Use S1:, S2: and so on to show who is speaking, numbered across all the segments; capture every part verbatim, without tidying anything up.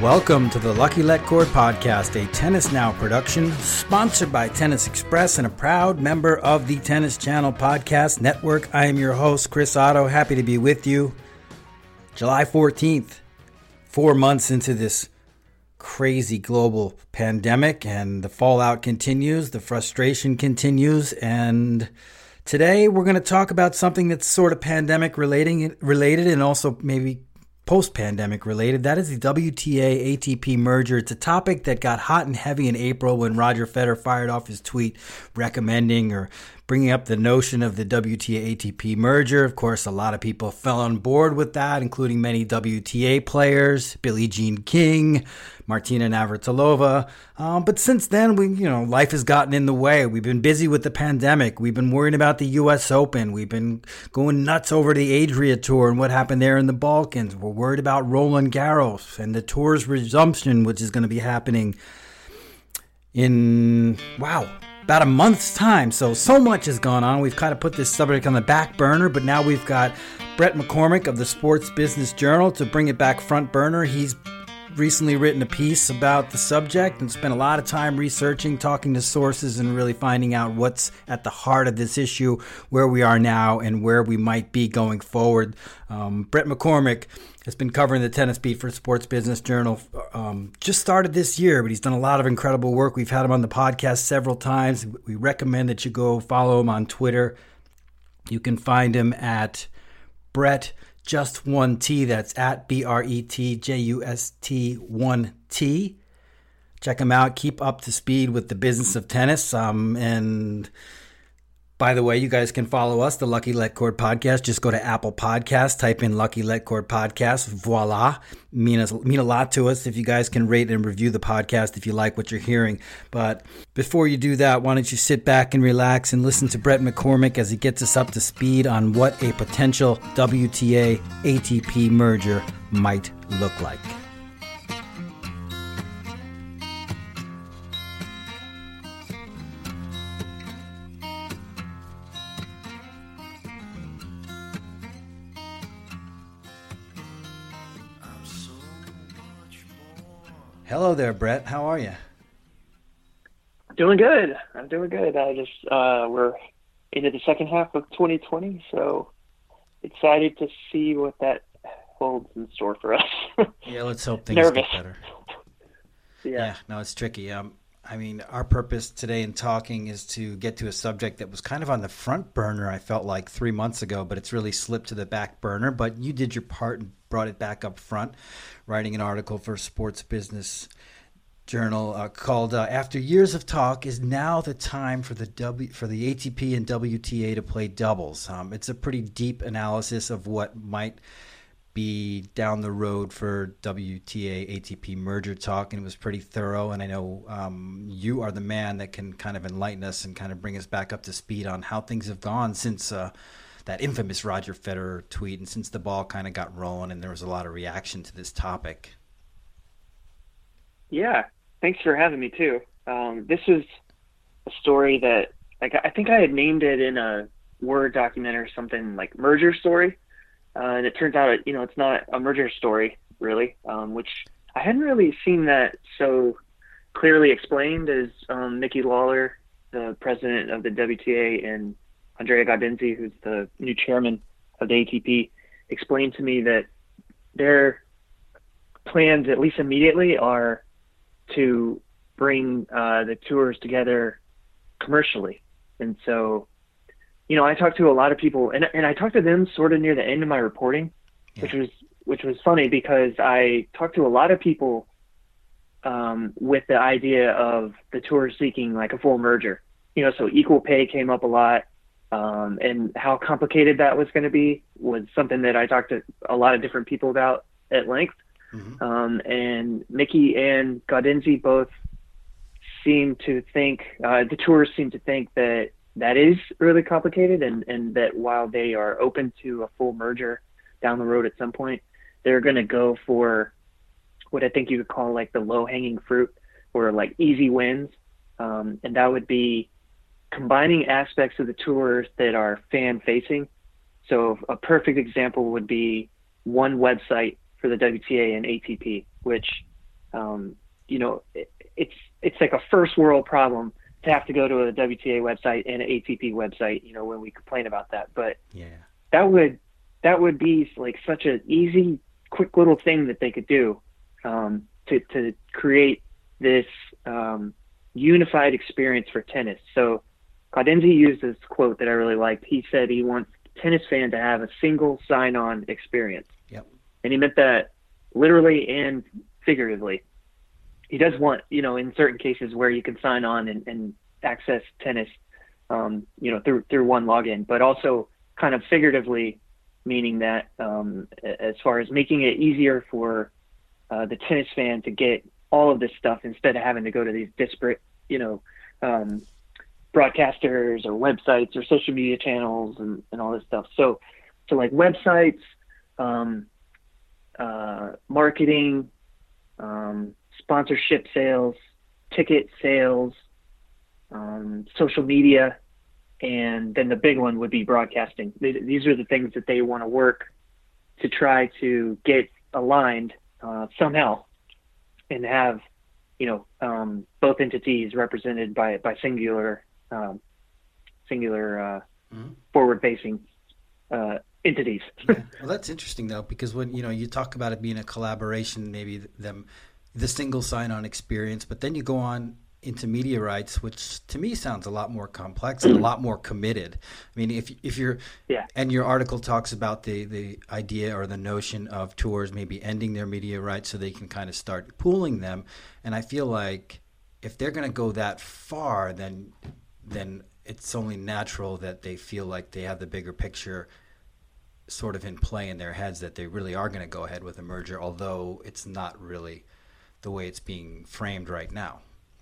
S1: Welcome to the Lucky Let Cord Podcast, a Tennis Now production, sponsored by Tennis Express and a proud member of the Tennis Channel Podcast Network. I am your host, Chris Otto. Happy to be with you. July fourteenth, four months into this crazy global pandemic, and the fallout continues, the frustration continues, and today we're going to talk about something that's sort of pandemic relating, related and also maybe post-pandemic related. That is the W T A A T P merger. It's a topic that got hot and heavy in April when Roger Federer fired off his tweet recommending or bringing up the notion of the W T A A T P merger. Of course, a lot of people fell on board with that, including many W T A players, Billie Jean King, Martina Navratilova. Um, but since then, we, you know, life has gotten in the way. We've been busy with the pandemic. We've been worrying about the U S Open. We've been going nuts over the Adria Tour and what happened there in the Balkans. We're worried about Roland Garros and the tour's resumption, which is going to be happening in, wow, about a month's time. So, so much has gone on. We've kind of put this subject on the back burner, but now we've got Brett McCormick of the Sports Business Journal to bring it back front burner. He's recently written a piece about the subject and spent a lot of time researching, talking to sources, and really finding out what's at the heart of this issue, where we are now, and where we might be going forward. Um, Brett McCormick has been covering the tennis beat for Sports Business Journal. Um, just started this year, but he's done a lot of incredible work. We've had him on the podcast several times. We recommend that you go follow him on Twitter. You can find him at Brett Just One T. That's at B R E T J U S T one T. Check him out. Keep up to speed with the business of tennis. Um, and by the way, you guys can follow us, the Lucky Let Cord Podcast. Just go to Apple Podcasts, type in Lucky Let Cord Podcast. Voila. Mean, us, mean a lot to us if you guys can rate and review the podcast if you like what you're hearing. But before you do that, why don't you sit back and relax and listen to Brett McCormick as he gets us up to speed on what a potential W T A A T P merger might look like. Hello there, Brett. How are you?
S2: Doing good. I'm doing good. I just uh, we're into the second half of twenty twenty, so excited to see what that holds in store for us.
S1: Yeah, let's hope things
S2: Nervous.
S1: get better.
S2: Yeah.
S1: yeah, no, it's tricky. Um, I mean, our purpose today in talking is to get to a subject that was kind of on the front burner, I felt like, three months ago, but it's really slipped to the back burner. But you did your part and brought it back up front, writing an article for Sports Business Journal uh, called uh, "After Years of Talk, Is Now the Time for the W for the A T P and W T A to Play Doubles?" Um, it's a pretty deep analysis of what might be down the road for W T A A T P merger talk, and it was pretty thorough. And I know um, you are the man that can kind of enlighten us and kind of bring us back up to speed on how things have gone since uh, that infamous Roger Federer tweet, and since the ball kind of got rolling and there was a lot of reaction to this topic.
S2: Yeah, thanks for having me too. Um, this is a story that like I think I had named it in a Word document or something like merger story, uh, and it turns out you know it's not a merger story really, um, which I hadn't really seen that so clearly explained as um, Nikki Lawler, the president of the W T A, and Andrea Gaudenzi, who's the new chairman of the A T P, explained to me that their plans, at least immediately, are to bring uh, the tours together commercially. And so, you know, I talked to a lot of people, and and I talked to them sort of near the end of my reporting, yeah. which was which was funny because I talked to a lot of people um, with the idea of the tours seeking like a full merger. You know, so equal pay came up a lot. Um, and how complicated that was going to be was something that I talked to a lot of different people about at length. Mm-hmm. Um, and Nikki and Gaudenzi both seem to think, uh, the tours seem to think that that is really complicated, and, and that while they are open to a full merger down the road at some point, they're going to go for what I think you could call like the low-hanging fruit, or like easy wins. Um, and that would be combining aspects of the tours that are fan-facing. So a perfect example would be one website for the W T A and A T P, which um, you know, it, it's it's like a first world problem to have to go to a W T A website and an A T P website, you know, when we complain about that. But
S1: Yeah.
S2: that would that would be like such an easy, quick little thing that they could do um, to to create this um, unified experience for tennis. So Gaudenzi used this quote that I really liked. He said he wants tennis fan to have a single sign-on experience.
S1: Yep.
S2: And he meant that literally and figuratively. He does want, you know, in certain cases where you can sign on and, and access tennis, um, you know, through through one login, but also kind of figuratively, meaning that um, as far as making it easier for uh, the tennis fan to get all of this stuff instead of having to go to these disparate, you know, um, broadcasters or websites or social media channels and, and all this stuff. So, so like websites, um, uh, marketing, um, sponsorship sales, ticket sales, um, social media, and then the big one would be broadcasting. These are the things that they want to work to try to get aligned uh, somehow and have, you know, um, both entities represented by, by singular, um, singular uh, mm-hmm. forward-facing uh, entities.
S1: Yeah. Well, that's interesting though, because when, you know, you talk about it being a collaboration, maybe them, the single sign-on experience, but then you go on into media rights, which to me sounds a lot more complex and a lot more committed. I mean, if if you're,
S2: yeah.
S1: and your article talks about the, the idea or the notion of tours maybe ending their media rights so they can kind of start pooling them. And I feel like if they're going to go that far, then then it's only natural that they feel like they have the bigger picture sort of in play in their heads, that they really are going to go ahead with a merger, although it's not really the way it's being framed right now.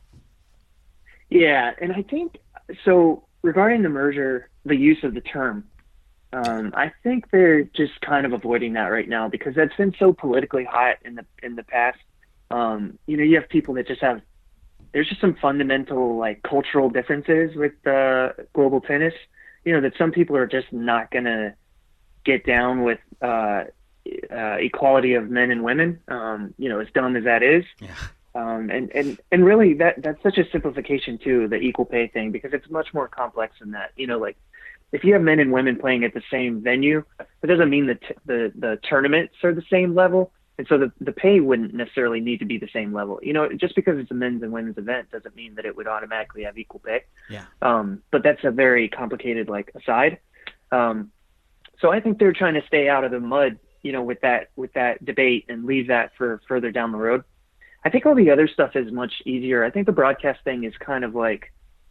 S2: Yeah, and I think, so regarding the merger, the use of the term, um, I think they're just kind of avoiding that right now because that's been so politically hot in the in the past. Um, you know, you have people that just have, there's just some fundamental like cultural differences with uh, global tennis, you know, that some people are just not going to get down with uh, uh, equality of men and women, um, you know, as dumb as that is.
S1: Yeah.
S2: Um, and, and, and really that, that's such a simplification too, the equal pay thing, because it's much more complex than that. You know, like if you have men and women playing at the same venue, it doesn't mean that t- the, the tournaments are the same level. And so the, the pay wouldn't necessarily need to be the same level. You know, just because it's a men's and women's event doesn't mean that it would automatically have equal pay.
S1: Yeah.
S2: Um, but that's a very complicated, like, aside. Um, so I think they're trying to stay out of the mud, you know, with that, with that debate and leave that for further down the road. I think all the other stuff is much easier. I think the broadcast thing is kind of like,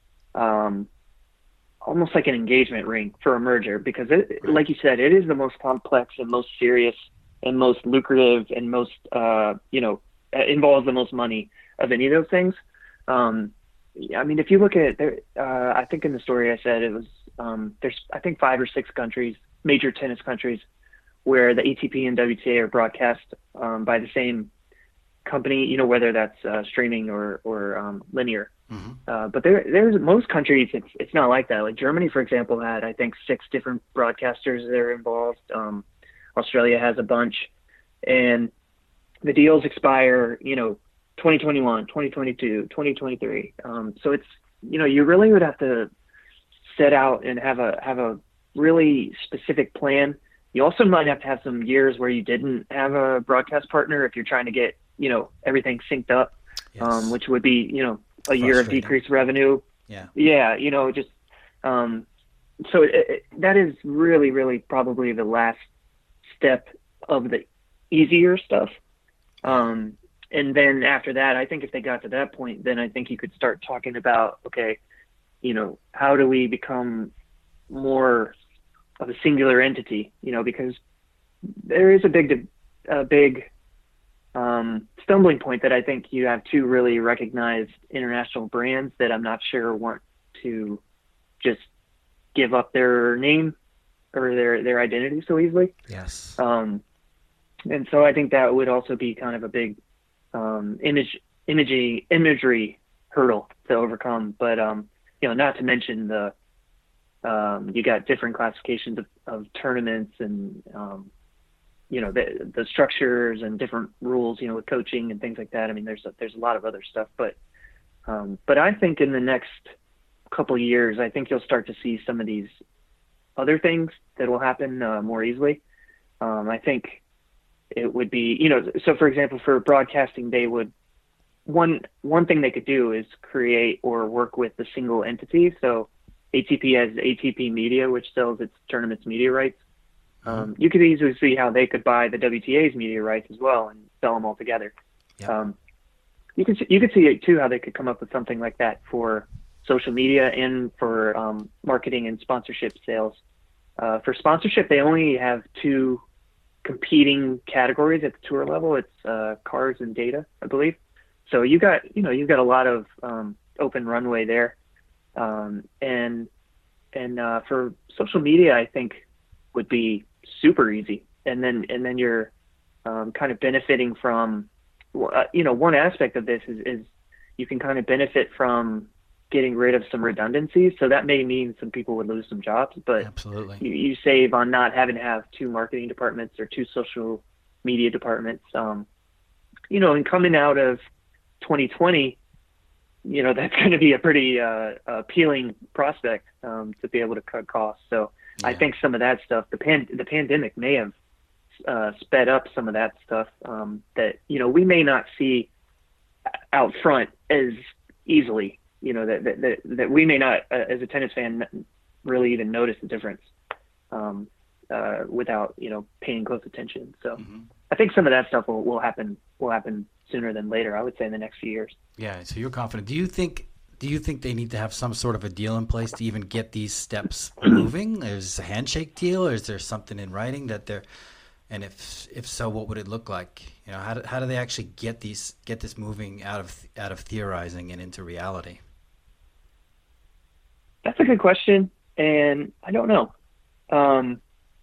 S2: um, almost like an engagement ring for a merger, because it, like you said, it is the most complex and most serious and most lucrative and most, uh, you know, involves the most money of any of those things. Um, I mean, if you look at there, uh, I think in the story I said it was, um, there's, I think five or six countries, major tennis countries, where the A T P and W T A are broadcast, um, by the same company, you know, whether that's uh, streaming or, or um, linear. Mm-hmm. Uh, but there, there's most countries, it's it's not like that. Like Germany, for example, had, I think, six different broadcasters that are involved. Um, Australia has a bunch. And the deals expire, you know, twenty twenty-one, twenty twenty-two, twenty twenty-three. Um, so it's, you know, you really would have to set out and have a have a really specific plan. You also might have to have some years where you didn't have a broadcast partner if you're trying to get, you know, everything synced up, yes. um, which would be, you know, a year of decreased revenue.
S1: Yeah.
S2: Yeah. You know, just, um, so it, it, that is really, really probably the last step of the easier stuff. Um, and then after that, I think if they got to that point, then I think you could start talking about, okay, you know, how do we become more of a singular entity, you know, because there is a big, a big, um, stumbling point that I think you have two really recognized international brands that I'm not sure want to just give up their name or their, their identity so easily.
S1: Yes.
S2: Um, and so I think that would also be kind of a big, um, image, imagery, imagery hurdle to overcome. But, um, you know, not to mention the, um, you got different classifications of, of tournaments and, um, you know, the the structures and different rules, you know, with coaching and things like that. I mean, there's a, there's a lot of other stuff, but um, but I think in the next couple of years, I think you'll start to see some of these other things that will happen uh, more easily. Um, I think it would be, you know, so for example, for broadcasting, they would one one thing they could do is create or work with a single entity. So A T P has A T P Media, which sells its tournament's media rights. Um, you could easily see how they could buy the W T A's media rights as well and sell them all together. Yep. Um, you could you could see it too how they could come up with something like that for social media and for um, marketing and sponsorship sales. Uh, for sponsorship, they only have two competing categories at the tour level. It's uh, cars and data, I believe. So you got you know you've got a lot of um, open runway there, um, and and uh, for social media, I think would be super easy. And then, and then you're um, kind of benefiting from, uh, you know, one aspect of this is, is you can kind of benefit from getting rid of some redundancies. So that may mean some people would lose some jobs, but
S1: absolutely,
S2: you, you save on not having to have two marketing departments or two social media departments. Um, you know, and coming out of twenty twenty, you know, that's going to be a pretty uh, appealing prospect um, to be able to cut costs. So yeah. I think some of that stuff, the pan, the pandemic may have uh, sped up some of that stuff um, that, you know, we may not see out front as easily, you know, that, that, that, that we may not, uh, as a tennis fan, really even notice the difference um, uh, without, you know, paying close attention. So mm-hmm. I think some of that stuff will, will happen, will happen sooner than later, I would say in the next few years.
S1: Yeah. So you're confident. Do you think, do you think they need to have some sort of a deal in place to even get these steps moving? Is a handshake deal, or is there something in writing that they're, and if, if so, what would it look like? You know, how do, how do they actually get these, get this moving out of, out of theorizing and into reality?
S2: That's a good question. And I don't know. Um,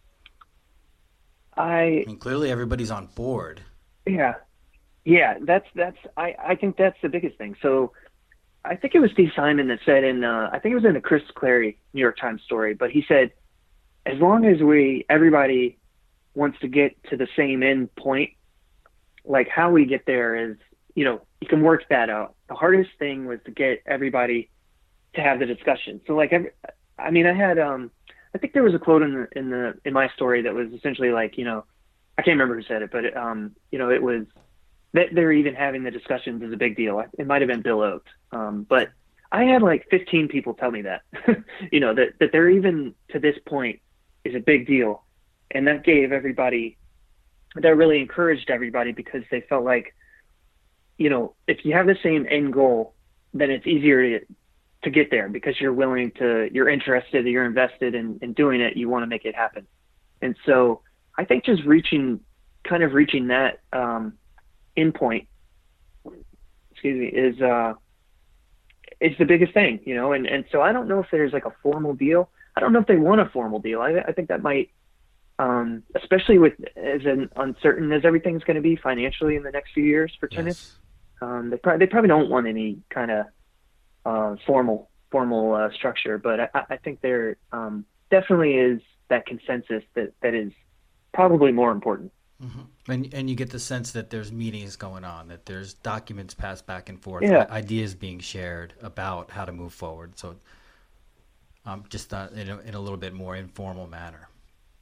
S2: I,
S1: I mean, clearly everybody's on board.
S2: Yeah. Yeah. That's, that's, I, I think that's the biggest thing. So I think it was Steve Simon that said in, uh, I think it was in the Chris Clary New York Times story, but he said, as long as we, everybody wants to get to the same end point, like how we get there is, you know, you can work that out. The hardest thing was to get everybody to have the discussion. So like, every, I mean, I had, um, I think there was a quote in the, in the, in my story that was essentially like, you know, I can't remember who said it, but, it, um, you know, it was that they're even having the discussions is a big deal. It might've been Bill Oakes. Um, but I had like fifteen people tell me that, you know, that, that they're even to this point is a big deal. And that gave everybody, that really encouraged everybody because they felt like, you know, if you have the same end goal, then it's easier to, to get there because you're willing to, you're interested, you're invested in, in doing it. You want to make it happen. And so I think just reaching, kind of reaching that um, endpoint, excuse me, is, uh, is the biggest thing, you know? And, and so I don't know if there's like a formal deal. I don't know if they want a formal deal. I, I think that might, um, especially with as an uncertain as everything's going to be financially in the next few years for tennis. Yes. Um, they probably, they probably don't want any kind of, uh, formal, formal, uh, structure, but I, I think there, um, definitely is that consensus that, that is probably more important.
S1: Mm-hmm. And and you get the sense that there's meetings going on, that there's documents passed back and forth,
S2: yeah.
S1: ideas being shared about how to move forward. So, um, just uh, in a, in a little bit more informal manner.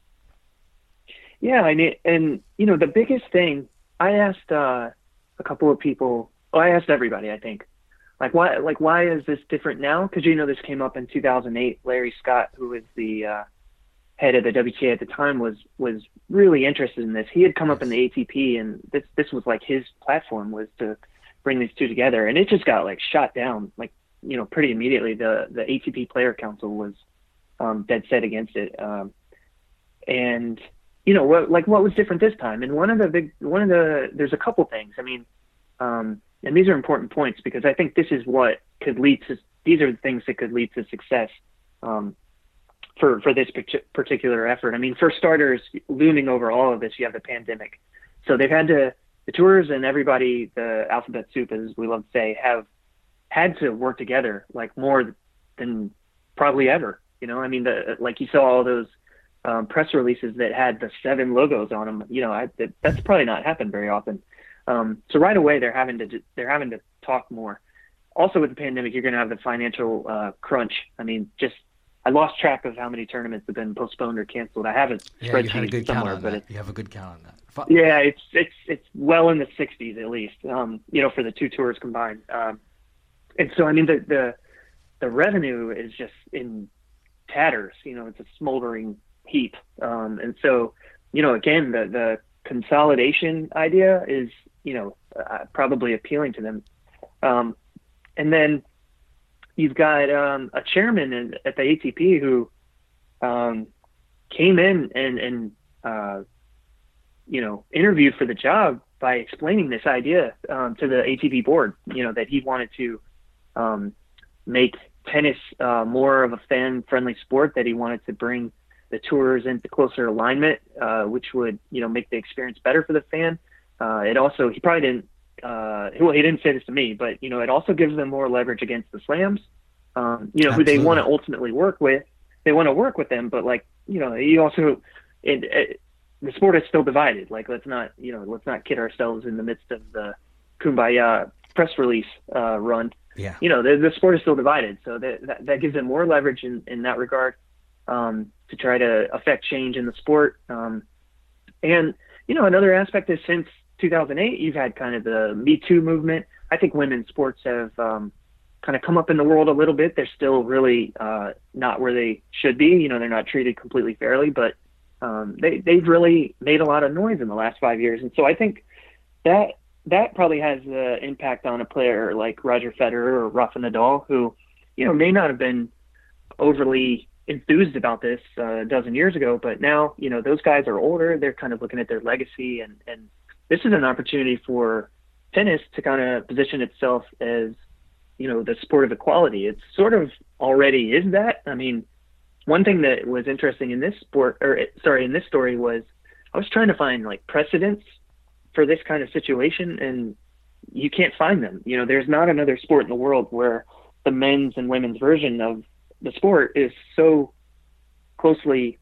S2: Yeah, I mean, and you know, the biggest thing I asked uh, a couple of people. Well, I asked everybody. I think, like, why, like, why is this different now? Because you know, this came up in two thousand eight. Larry Scott, who was the uh, head of the W T A at the time, was was really interested in this. He had come up in the A T P, and this this was like his platform was to bring these two together, and it just got like shot down, like, you know, pretty immediately. The the A T P Player Council was um, dead set against it, um, and you know what, like what was different this time? And one of the big, one of the, there's a couple things. I mean, um, and these are important points because I think this is what could lead to. These are the things that could lead to success. Um, for, for this particular effort. I mean, for starters, looming over all of this, you have the pandemic. So they've had to, the tours and everybody, the alphabet soup, as we love to say, have had to work together like more than probably ever. You know, I mean, the, like you saw all those um, press releases that had the seven logos on them. You know, I, that, that's probably not happened very often. Um, so right away they're having to they're having to talk more. Also with the pandemic, you're going to have the financial uh, crunch. I mean, just I lost track of how many tournaments have been postponed or canceled. I have a
S1: Yeah,
S2: spreadsheet
S1: you had a good count
S2: somewhere,
S1: on
S2: but
S1: that.
S2: it's,
S1: You have a good count on that. Fu-
S2: yeah, it's it's it's well in the sixties at least. Um, you know, for the two tours combined. Um, and so I mean the the the revenue is just in tatters. You know, it's a smoldering heap. Um, and so you know, again, the the consolidation idea is you know uh, probably appealing to them. Um, and then you've got um, a chairman in, at the A T P who um, came in and and uh, you know, interviewed for the job by explaining this idea um, to the A T P board, you know, that he wanted to um, make tennis uh, more of a fan-friendly sport, that he wanted to bring the tours into closer alignment, uh, which would, you know, make the experience better for the fan. Uh, it also, he probably didn't, uh, well, he didn't say this to me, but, you know, it also gives them more leverage against the slams, um, you know,
S1: Absolutely.
S2: who they want to ultimately work with. They want to work with them, but like, you know, you also, it, it, the sport is still divided. Like, let's not, you know, let's not kid ourselves in the midst of the Kumbaya press release uh, run.
S1: Yeah.
S2: You know, the, the sport is still divided. So that, that, that gives them more leverage in, in that regard um, to try to affect change in the sport. Um, and, you know, another aspect is since two thousand eight, you've had kind of the Me Too movement. I think women's sports have um, kind of come up in the world a little bit. They're still really uh, not where they should be. You know, they're not treated completely fairly, but Um, they, they've really made a lot of noise in the last five years. And so I think that that probably has an impact on a player like Roger Federer or Rafa Nadal, who, you know, may not have been overly enthused about this uh, a dozen years ago, but now, you know, those guys are older. They're kind of looking at their legacy. And, and this is an opportunity for tennis to kind of position itself as, you know, the sport of equality. It's sort of already is that. I mean, one thing that was interesting in this sport, or sorry, in this story was I was trying to find like precedents for this kind of situation, and you can't find them. You know, there's not another sport in the world where the men's and women's version of the sport is so closely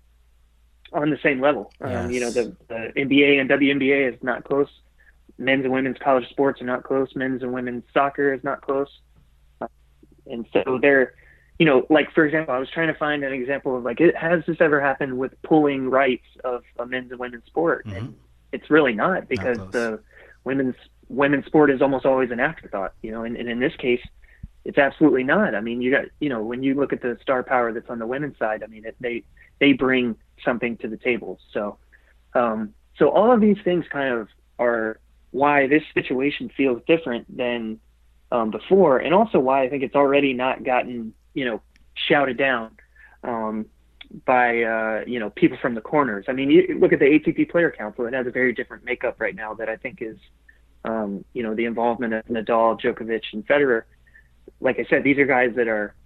S2: on the same level.
S1: Yes.
S2: Um, you know, the, the N B A and W N B A is not close. Men's and women's college sports are not close. Men's and women's soccer is not close. Uh, and so they're, you know, like, for example, I was trying to find an example of, like, it, has this ever happened with pulling rights of a men's and women's sport?
S1: Mm-hmm.
S2: And it's really not, because
S1: not
S2: the women's women's sport is almost always an afterthought, you know, and, and in this case, it's absolutely not. I mean, you got, you know, when you look at the star power that's on the women's side, I mean, it, they they bring something to the table. So, um, so all of these things kind of are why this situation feels different than um, before, and also why I think it's already not gotten, you know, shouted down um, by, uh, you know, people from the corners. I mean, you look at the A T P Player Council, it has a very different makeup right now that I think is, um, you know, the involvement of Nadal, Djokovic, and Federer. Like I said, these are guys that are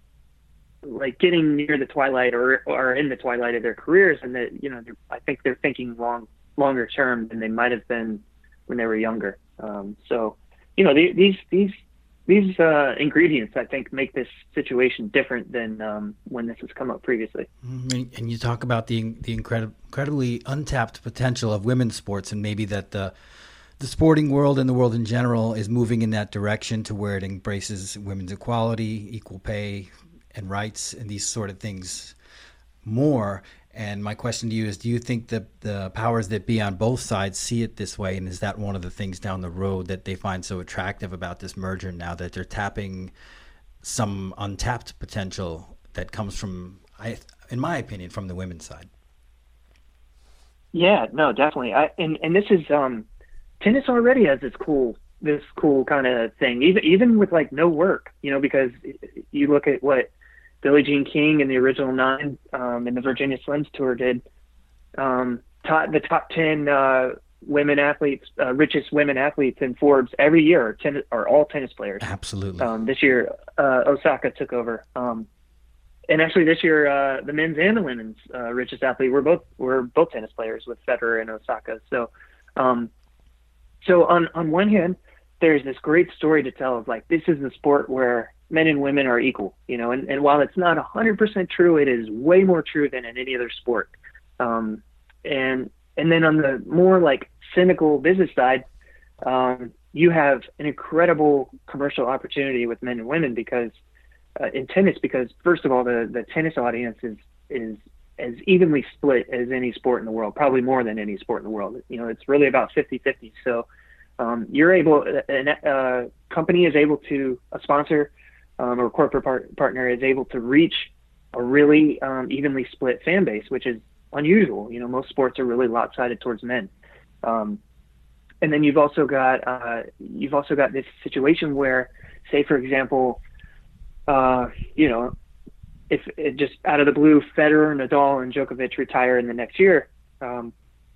S2: like getting near the twilight or are in the twilight of their careers. And that, you know, I think they're thinking long, longer term than they might've been when they were younger. Um, so, you know, the, these, these, These uh, ingredients, I think, make this situation different than um, when this has come up previously.
S1: And you talk about the the incredible, incredibly untapped potential of women's sports, and maybe that the the sporting world and the world in general is moving in that direction to where it embraces women's equality, equal pay, and rights, and these sort of things more. And my question to you is, do you think that the powers that be on both sides see it this way? And is that one of the things down the road that they find so attractive about this merger now, that they're tapping some untapped potential that comes from, I, in my opinion, from the women's side?
S2: Yeah, no, definitely. I, and, and this is, um, tennis already has this cool, this cool kind of thing, even, even with like no work, you know, because you look at what Billie Jean King and the original nine um, and the Virginia Slims tour did. Um, top, the top ten uh, women athletes, uh, richest women athletes in Forbes every year are, ten, are all tennis players.
S1: Absolutely.
S2: Um, this year, uh, Osaka took over. Um, and actually this year, uh, the men's and the women's uh, richest athlete were both were both tennis players, with Federer and Osaka. So, um, so on on one hand, there's this great story to tell of, like, this is the sport where men and women are equal, you know, and, and while it's not one hundred percent true, it is way more true than in any other sport. Um, and and then on the more like cynical business side, um, you have an incredible commercial opportunity with men and women because uh, in tennis, because first of all, the, the tennis audience is, is as evenly split as any sport in the world, probably more than any sport in the world. You know, it's really about fifty fifty. So um, you're able, a uh, company is able to, a sponsor um, or corporate part, partner is able to reach a really um, evenly split fan base, which is unusual. You know, most sports are really lopsided towards men. Um, and then you've also got, uh, you've also got this situation where, say, for example, uh, you know, if it just out of the blue, Federer, Nadal, and Djokovic retire in the next year, um,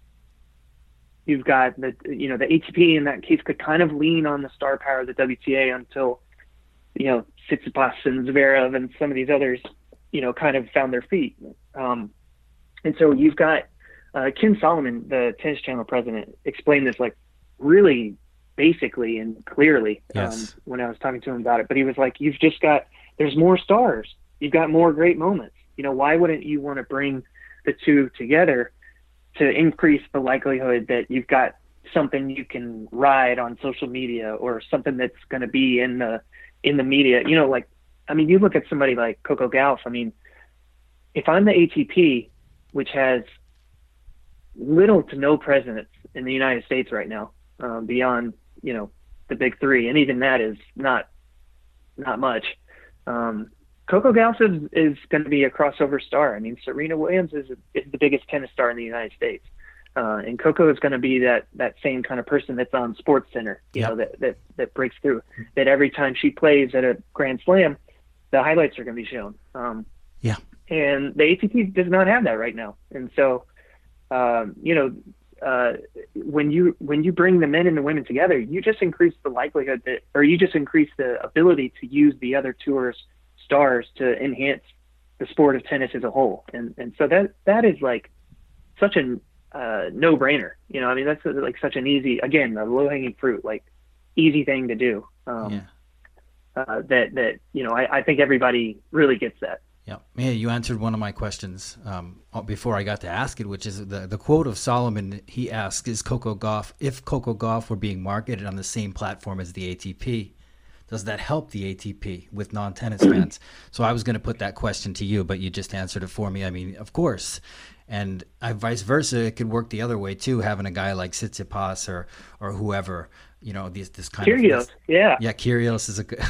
S2: you've got the, you know, the A T P in that case could kind of lean on the star power of the W T A until, you know, Tsitsipas and Zverev and some of these others, you know, kind of found their feet. Um, and so you've got uh, Ken Solomon, the Tennis Channel president, explained this like really basically and clearly
S1: yes.
S2: um, when I was talking to him about it. But he was like, you've just got, there's more stars. You've got more great moments. You know, why wouldn't you want to bring the two together to increase the likelihood that you've got something you can ride on social media or something that's going to be in the, in the media? You know, like, I mean, you look at somebody like Coco Gauff. I mean, if I'm the A T P, which has little to no presence in the United States right now, um, beyond, you know, the big three, and even that is not, not much. Um, Coco Gauff is, is going to be a crossover star. I mean, Serena Williams is, is the biggest tennis star in the United States. Uh, and Coco is going to be that, that same kind of person that's on Sports Center, you
S1: yep.
S2: know, that, that, that breaks through, that every time she plays at a Grand Slam, the highlights are going to be shown. Um,
S1: yeah.
S2: And the A T P does not have that right now. And so, um, you know, uh, when you, when you bring the men and the women together, you just increase the likelihood that, or you just increase the ability to use the other tours stars to enhance the sport of tennis as a whole. And, and so that, that is like such a uh, no brainer, you know, I mean, that's like such an easy, again, a low hanging fruit, like easy thing to do. Um,
S1: yeah.
S2: uh, that, that, you know, I, I think everybody really gets that.
S1: Yeah, yeah. You answered one of my questions um, before I got to ask it, which is the the quote of Solomon. He asked, "Is Coco Gauff, if Coco Gauff were being marketed on the same platform as the A T P, does that help the A T P with non-tennis fans?" So I was going to put that question to you, but you just answered it for me. I mean, of course. And I, vice versa, it could work the other way too, having a guy like Tsitsipas or or whoever, you know, this this kind
S2: Kyrgios,
S1: of.
S2: yeah.
S1: Yeah, Kyrgios is a good.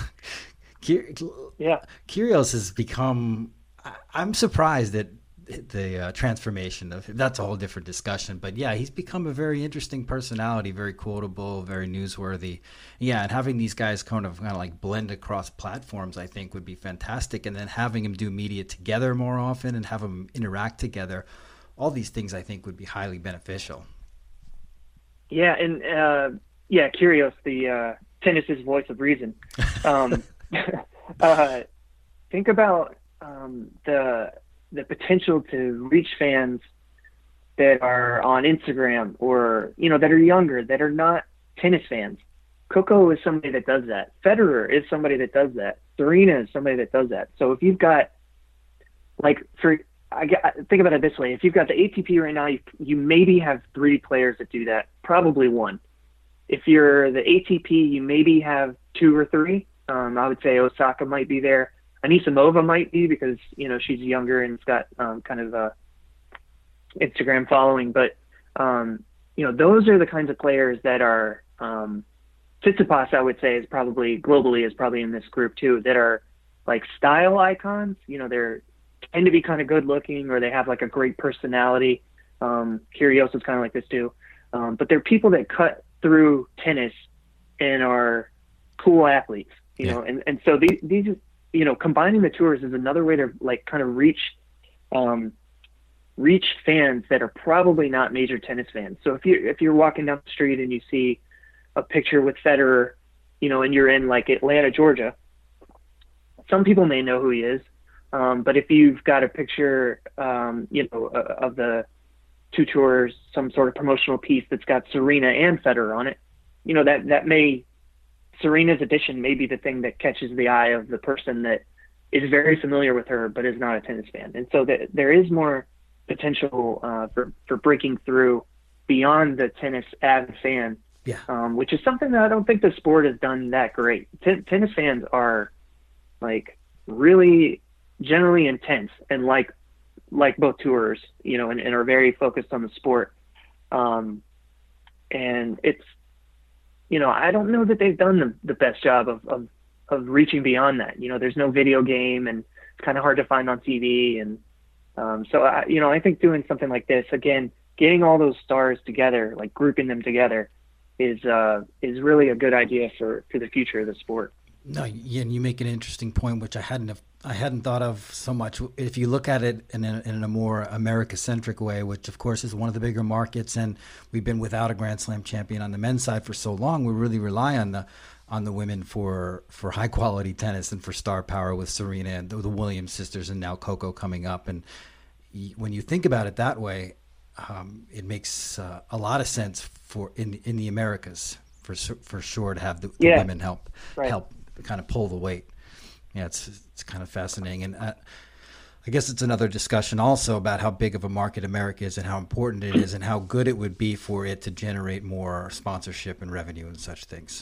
S2: Yeah,
S1: Kyrgios has become. I'm surprised at the uh, transformation of. That's a whole different discussion, but yeah, he's become a very interesting personality, very quotable, very newsworthy. Yeah, and having these guys kind of kind of like blend across platforms, I think would be fantastic. And then having them do media together more often and have them interact together, all these things I think would be highly beneficial.
S2: Yeah, and uh, yeah, Kyrgios, the uh, tennis's voice of reason. Um, uh, think about um, the the potential to reach fans that are on Instagram or, you know, that are younger, that are not tennis fans. Coco is somebody that does that. Federer is somebody that does that. Serena is somebody that does that. So if you've got, like, for I get, think about it this way: if you've got the A T P right now, you, you maybe have three players that do that, probably one. If you're the A T P, you maybe have two or three. Um, I would say Osaka might be there. Anisimova might be because, you know, she's younger and has got um, kind of a Instagram following. But, um, you know, those are the kinds of players that are um, Tsitsipas, I would say, is probably globally is probably in this group too, that are like style icons. You know, they're tend to be kind of good looking, or they have like a great personality. Um, Kyrgios is kind of like this too. Um, but they're people that cut through tennis and are cool athletes, you yeah. know, and, and so these, these, you know, combining the tours is another way to like kind of reach, um, reach fans that are probably not major tennis fans. So if you, if you're walking down the street and you see a picture with Federer, you know, and you're in like Atlanta, Georgia, some people may know who he is. Um, but if you've got a picture, um, you know, uh, of the two tours, some sort of promotional piece that's got Serena and Federer on it, you know, that, that may, Serena's addition may be the thing that catches the eye of the person that is very familiar with her, but is not a tennis fan. And so that there is more potential uh, for for breaking through beyond the tennis avid fan,
S1: Yeah.
S2: um, which is something that I don't think the sport has done that great. T- tennis fans are like really generally intense and like like both tours, you know, and, and are very focused on the sport. Um, and it's, you know, I don't know that they've done the, the best job of, of, of reaching beyond that. You know, there's no video game and it's kind of hard to find on T V. And um, so, I, you know, I think doing something like this, again, getting all those stars together, like grouping them together is, uh, is really a good idea for, for the future of the sport.
S1: No, yeah, and you make an interesting point, which I hadn't have, I hadn't thought of so much. If you look at it in a, in a more America-centric way, which of course is one of the bigger markets, and we've been without a Grand Slam champion on the men's side for so long, we really rely on the on the women for for high quality tennis and for star power with Serena and the, the Williams sisters, and now Coco coming up. And when you think about it that way, um, it makes uh, a lot of sense for in in the Americas for for sure to have the, the
S2: yeah.
S1: women help
S2: right.
S1: help. kind of pull the weight. Yeah, it's it's kind of fascinating. And I, I guess it's another discussion also about how big of a market America is and how important it is and how good it would be for it to generate more sponsorship and revenue and such things.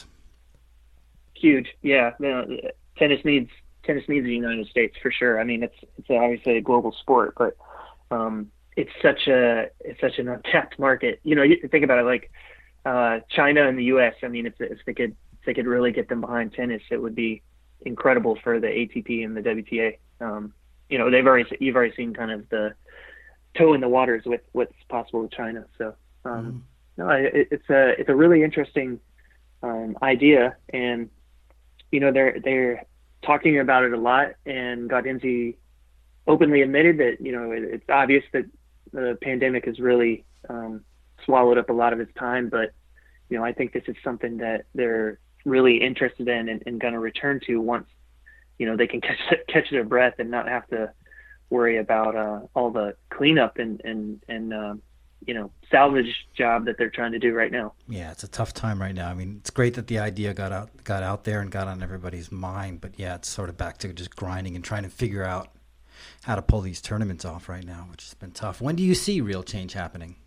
S2: Huge. Yeah. No, tennis needs tennis needs the United States for sure. I mean, it's it's obviously a global sport, but um, it's such a it's such an untapped market. You know, you think about it like uh, China and the U S. I mean, if, if they could they could really get them behind tennis, it would be incredible for the A T P and the W T A. Um, you know, they've already, you've already seen kind of the toe in the waters with what's possible with China. So, um, mm. no, it, it's a, it's a really interesting, um, idea. And, you know, they're, they're talking about it a lot, and Gaudenzi openly admitted that, you know, it, it's obvious that the pandemic has really, um, swallowed up a lot of his time, but, you know, I think this is something that they're really interested in and, and going to return to once, you know, they can catch catch their breath and not have to worry about uh, all the cleanup and and and um, you know, salvage job that they're trying to do right now.
S1: Yeah, it's a tough time right now. I mean, it's great that the idea got out got out there and got on everybody's mind, but yeah, it's sort of back to just grinding and trying to figure out how to pull these tournaments off right now, which has been tough. When do you see real change happening?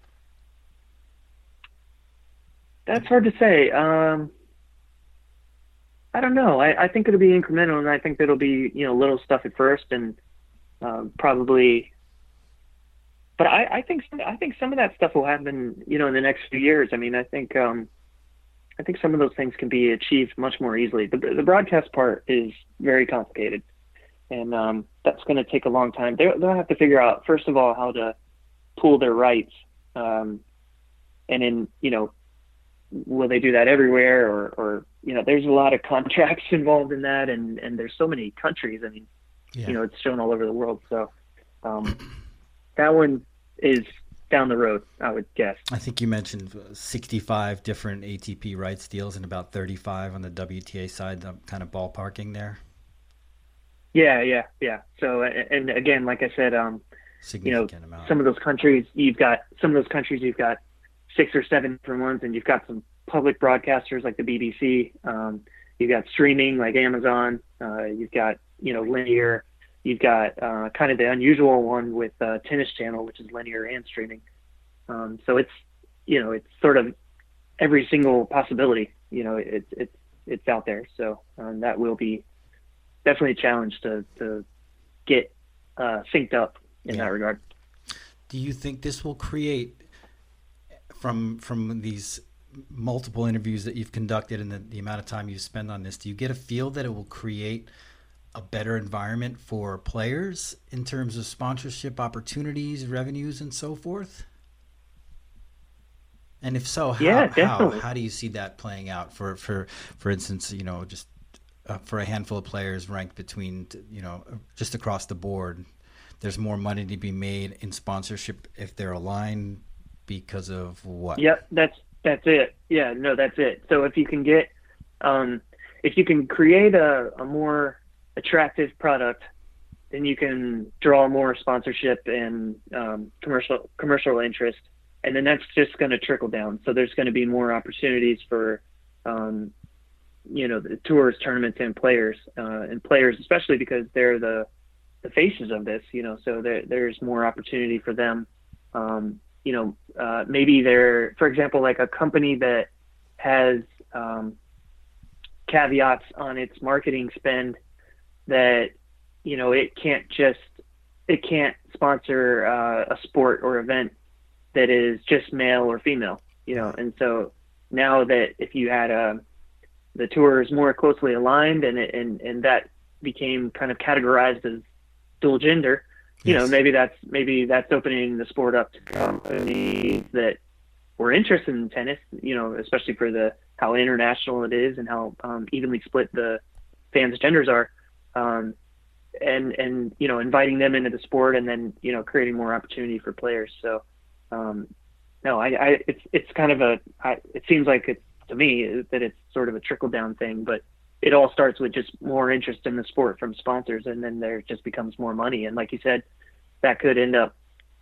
S2: That's hard to say. Um, I don't know. I, I think it'll be incremental, and I think it'll be, you know, little stuff at first, and um, probably. But I, I think I think some of that stuff will happen, you know, in the next few years. I mean, I think um, I think some of those things can be achieved much more easily. The, the broadcast part is very complicated, and um, that's going to take a long time. They'll, they'll have to figure out, first of all, how to pool their rights, um, and then, you know, will they do that everywhere, or, or, you know, there's a lot of contracts involved in that, and, and there's so many countries. I mean, yeah. you know, it's shown all over the world. So um, that one is down the road, I would guess.
S1: I think you mentioned sixty-five different A T P rights deals and about thirty-five on the W T A side. I'm kind of ballparking there.
S2: Yeah, yeah, yeah. So, and again, like I said, um, you know,
S1: amount.
S2: some of those countries, you've got some of those countries, you've got six or seven different ones, and you've got some public broadcasters like the B B C. Um, you've got streaming like Amazon. Uh, you've got, you know, linear. You've got uh, kind of the unusual one with uh, Tennis Channel, which is linear and streaming. Um, so it's, you know, it's sort of every single possibility. You know, it's it's it's out there. So um, that will be definitely a challenge to to get uh, synced up in yeah. that regard.
S1: Do you think this will create, from from these multiple interviews that you've conducted and the, the amount of time you spend on this, do you get a feel that it will create a better environment for players in terms of sponsorship opportunities, revenues, and so forth? And if so, how,
S2: yeah,
S1: how, how do you see that playing out for, for, for instance, you know, just uh, for a handful of players ranked between, you know, just across the board, there's more money to be made in sponsorship if they're aligned because of what?
S2: Yep, that's that's it. Yeah, no, that's it. So if you can get, um, if you can create a, a more attractive product, then you can draw more sponsorship and um, commercial commercial interest, and then that's just going to trickle down. So there's going to be more opportunities for, um, you know, the tours, tournaments, and players, uh, and players especially because they're the the faces of this, you know, so there, there's more opportunity for them. Um, you know, uh, maybe they're, for example, like a company that has um, caveats on its marketing spend that, you know, it can't just, it can't sponsor uh, a sport or event that is just male or female, you know. And so now that if you had a, the tour is more closely aligned and, it, and, and that became kind of categorized as dual gender, you yes. know, maybe that's, maybe that's opening the sport up to companies that were interested in tennis, you know, especially for the, how international it is and how um, evenly split the fans' genders are. Um, and, and, you know, inviting them into the sport and then, you know, creating more opportunity for players. So, um, no, I, I, it's, it's kind of a, I, it seems like it's, to me, that it's sort of a trickle down thing, but it all starts with just more interest in the sport from sponsors. And then there just becomes more money. And like you said, that could end up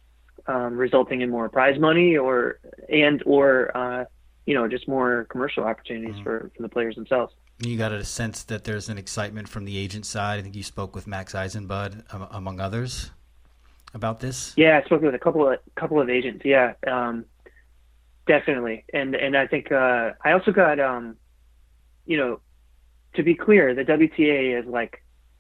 S2: um, resulting in more prize money or, and, or, uh, you know, just more commercial opportunities mm-hmm. for, for the players themselves.
S1: You got a sense that there's an excitement from the agent side. I think you spoke with Max Eisenbud, um, among others, about this.
S2: Yeah, I spoke with a couple of couple of agents. Yeah, um, definitely. And and I think uh, I also got, um, you know, to be clear, the W T A has like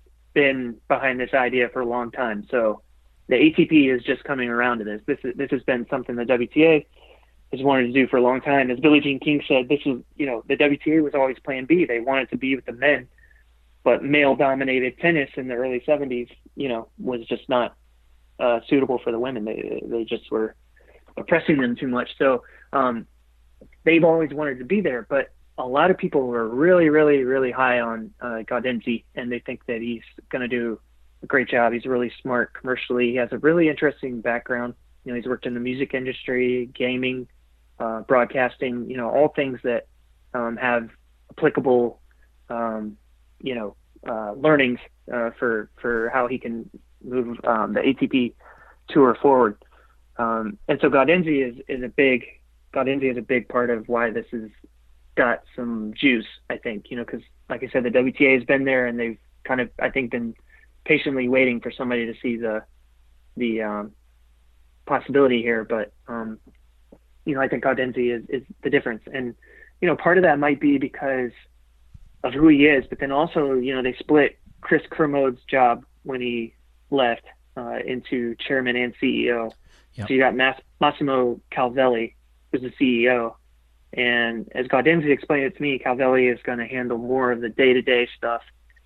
S2: been behind this idea for a long time. So the A T P is just coming around to this. This is, this has been something the W T A has wanted to do for a long time. As Billie Jean King said, this is, you know, the W T A was always plan B. They wanted to be with the men, but male dominated tennis in the early seventies, you know, was just not uh, suitable for the women. They, they just were oppressing them too much. So um, they've always wanted to be there, but a lot of people were really, really, really high on uh, Gaudenzi, and they think that he's going to do a great job. He's really smart commercially. He has a really interesting background. You know, he's worked in the music industry, gaming, uh, broadcasting, you know, all things that um, have applicable, um, you know, uh, learnings uh, for, for how he can move um, the A T P tour forward. Um, and so Gaudenzi is, is a big, Gaudenzi is a big part of why this has got some juice, I think, you know, because like I said, the W T A has been there and they've kind of, I think, been patiently waiting for somebody to see the, the um, possibility here. But, um, you know, I think Gaudenzi is, is the difference. And, you know, part of that might be because of who he is, but then also, you know, they split Chris Kermode's job when he left uh, into chairman and C E O. Yep. So you got Mass- Massimo Calvelli, who's the C E O. And as Gaudenzi explained it to me, Calvelli is going to handle more of the day-to-day stuff.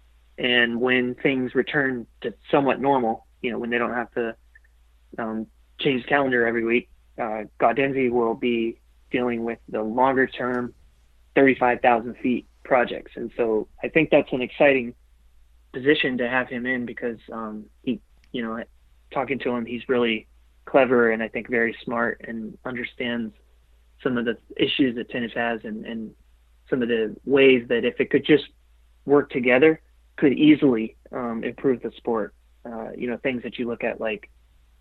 S2: And when things return to somewhat normal, you know, when they don't have to um, change the calendar every week, uh, Gaudenzi will be dealing with the longer-term thirty-five thousand feet projects. And so I think that's an exciting position to have him in because um, he, you know, talking to him, he's really clever and I think very smart and understands some of the issues that tennis has and, and some of the ways that if it could just work together could easily um, improve the sport. Uh, you know, things that you look at like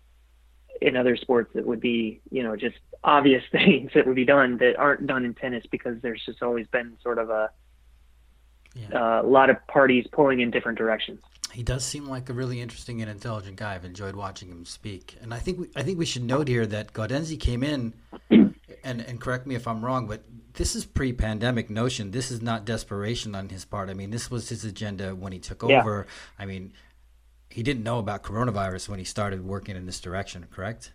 S2: in other sports that would be, you know, just obvious things that would be done that aren't done in tennis because there's just always been sort of a, yeah. uh, a lot of parties pulling in different directions.
S1: He does seem like a really interesting and intelligent guy. I've enjoyed watching him speak. And I think we, I think we should note here that Gaudenzi came in, and, and correct me if I'm wrong, but this is pre-pandemic notion. This is not desperation on his part. I mean, this was his agenda when he took
S2: yeah.
S1: over. I mean, he didn't know about coronavirus when he started working in this direction, correct?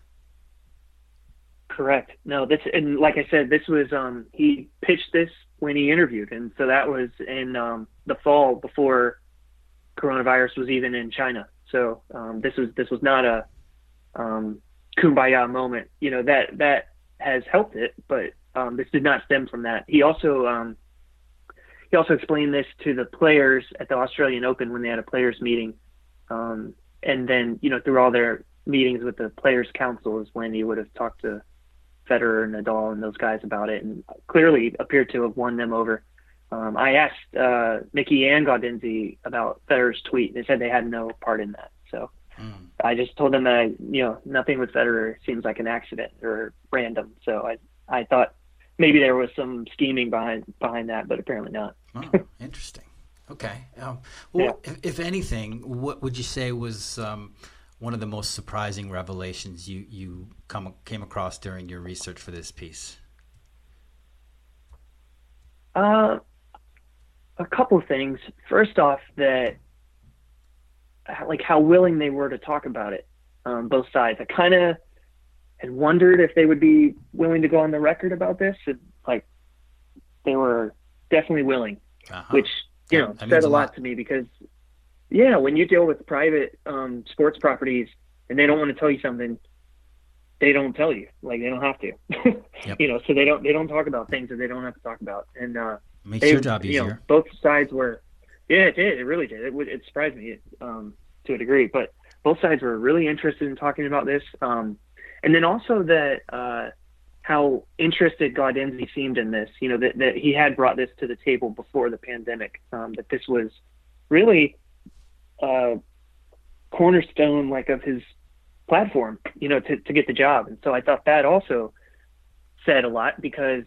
S2: Correct. No, this, and like I said, this was, um, he pitched this when he interviewed. And so that was in um, the fall before coronavirus was even in China. So um, this was, this was not a um, kumbaya moment, you know, that, that has helped it, but um, this did not stem from that. He also, um, he also explained this to the players at the Australian Open when they had a players meeting. Um, and then, you know, through all their meetings with the players council is when he would have talked to Federer and Nadal and those guys about it, and clearly appeared to have won them over. Um, I asked uh, Mickey and Gaudenzi about Federer's tweet. They said they had no part in that. So mm. I just told them that, I, you know, nothing with Federer seems like an accident or random. So I, I thought maybe there was some scheming behind behind that, but apparently not.
S1: Oh, interesting. Okay. Um, well,
S2: Yeah.
S1: if, if anything, what would you say was um, one of the most surprising revelations you you come came across during your research for this piece?
S2: Uh, a couple of things. First off, that like how willing they were to talk about it, um, both sides. I kind of had wondered if they would be willing to go on the record about this. It, like they were definitely willing,
S1: Uh-huh.
S2: which you know
S1: That- that
S2: said
S1: means
S2: a
S1: a
S2: lot
S1: lot.
S2: to me because yeah, when you deal with private um, sports properties and they don't want to tell you something, they don't tell you. Like they don't have to,
S1: Yep.
S2: you know. So they don't they don't talk about things that they don't have to talk about. And uh,
S1: Makes
S2: they,
S1: your job
S2: you know,
S1: easier.
S2: both sides were, yeah, it did. It really did. It would, it surprised me um, to a degree, but both sides were really interested in talking about this. Um, and then also that uh, how interested Gaudenzi seemed in this. You know, that that he had brought this to the table before the pandemic. Um, that this was really a cornerstone, like of his platform. You know, to to get the job. And so I thought that also said a lot because,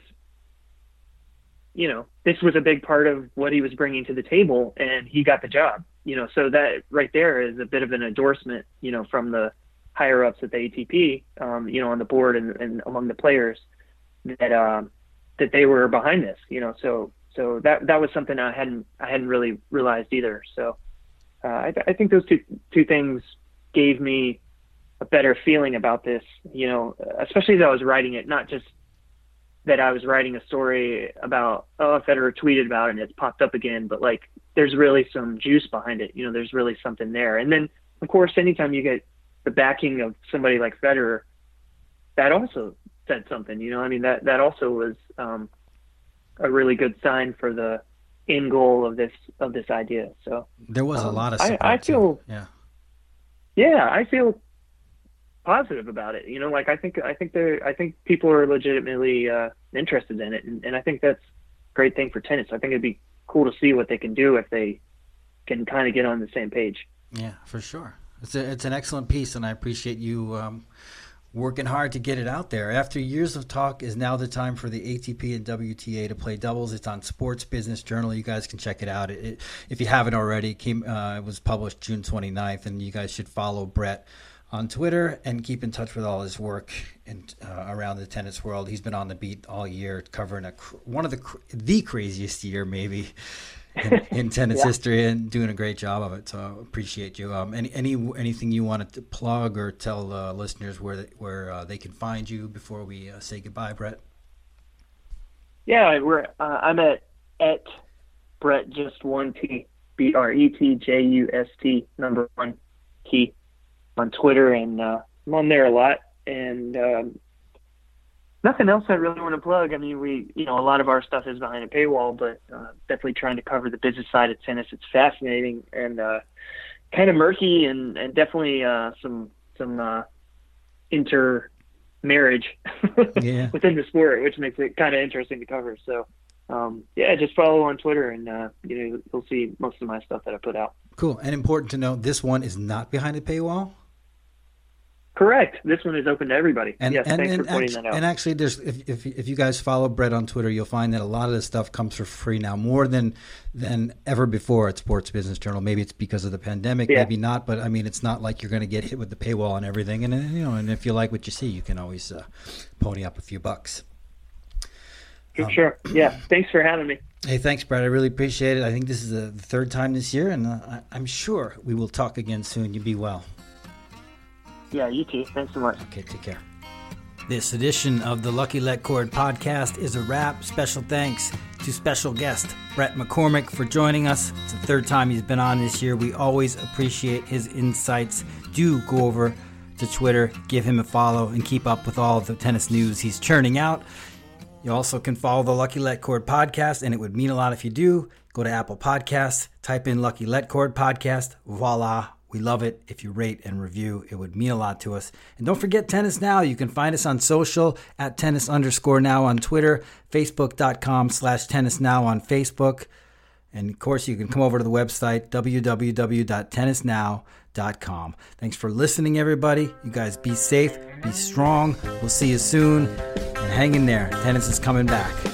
S2: you know, this was a big part of what he was bringing to the table and he got the job, you know, so that right there is a bit of an endorsement, you know, from the higher ups at the A T P, um, you know, on the board and, and among the players that, um, that they were behind this, you know, so, so that, that was something I hadn't, I hadn't really realized either. So, uh, I, th- I think those two, two things gave me a better feeling about this, you know, especially as I was writing it, not just that I was writing a story about, oh, Federer tweeted about it and it's popped up again, but like there's really some juice behind it. You know, there's really something there. And then of course, anytime you get the backing of somebody like Federer, that also said something, you know, I mean, that, that also was um, a really good sign for the end goal of this, of this idea. So
S1: There was a
S2: um,
S1: lot of
S2: I,
S1: support.
S2: I feel,
S1: too. Yeah.
S2: yeah, I feel positive about it. You know, like I think I think there I think people are legitimately uh, interested in it, and, and I think that's a great thing for tennis. I think it'd be cool to see what they can do if they can kind of get on the same page.
S1: Yeah, for sure. It's a, it's an excellent piece, and I appreciate you um, working hard to get it out there. After years of talk, is now the time for the A T P and W T A to play doubles. It's on Sports Business Journal. You guys can check it out. It, it, if you haven't already, it, came, uh, it was published June twenty-ninth, and you guys should follow Brett on Twitter and keep in touch with all his work and uh, around the tennis world. He's been on the beat all year, covering a cr- one of the cr- the craziest year maybe in, in tennis
S2: Yeah.
S1: history, and doing a great job of it. So I appreciate you. Um, any any anything you wanted to plug or tell uh, listeners where they, where uh, they can find you before we uh, say goodbye, Brett?
S2: Yeah, we're uh, I'm at at Brett just one T B R E T J U S T number one T on Twitter, and uh, I'm on there a lot. And um, nothing else I really want to plug. I mean, we you know a lot of our stuff is behind a paywall, but uh, definitely trying to cover the business side of tennis. It's fascinating and uh, kind of murky, and, and definitely uh, some some uh, intermarriage
S1: Yeah.
S2: within the sport, which makes it kind of interesting to cover. So. Um, yeah, just follow on Twitter, and uh, you know you'll see most of my stuff that I put out.
S1: Cool. And important to note, this one is not behind a paywall.
S2: Correct. This one is open to everybody.
S1: And,
S2: yes,
S1: and,
S2: thanks
S1: and,
S2: for pointing
S1: act-
S2: that out.
S1: and actually, there's if, if if you guys follow Brett on Twitter, you'll find that a lot of this stuff comes for free now, more than than ever before at Sports Business Journal. Maybe it's because of the pandemic,
S2: Yeah.
S1: maybe not, but I mean, it's not like you're going to get hit with the paywall and everything. And uh, you know, and if you like what you see, you can always uh, pony up a few bucks.
S2: For sure. Yeah. Thanks for having me.
S1: Hey, thanks, Brett. I really appreciate it. I think this is the third time this year, and uh, I- I'm sure we will talk again soon. You be well.
S2: Yeah, you too. Thanks so much.
S1: Okay, take care. This edition of the Lucky Let Cord podcast is a wrap. Special thanks to special guest Brett McCormick for joining us. It's the third time he's been on this year. We always appreciate his insights. Do go over to Twitter, give him a follow, and keep up with all of the tennis news he's churning out. You also can follow the Lucky Let Cord podcast, and it would mean a lot if you do. Go to Apple Podcasts, type in Lucky Let Cord podcast. Voila. We love it. If you rate and review, it would mean a lot to us. And don't forget Tennis Now. You can find us on social at tennis underscore now on Twitter, facebook.com slash tennis now on Facebook. And of course, you can come over to the website, w w w dot tennis now dot com. Thanks for listening, everybody. You guys be safe, be strong. We'll see you soon. And hang in there. Tennis is coming back.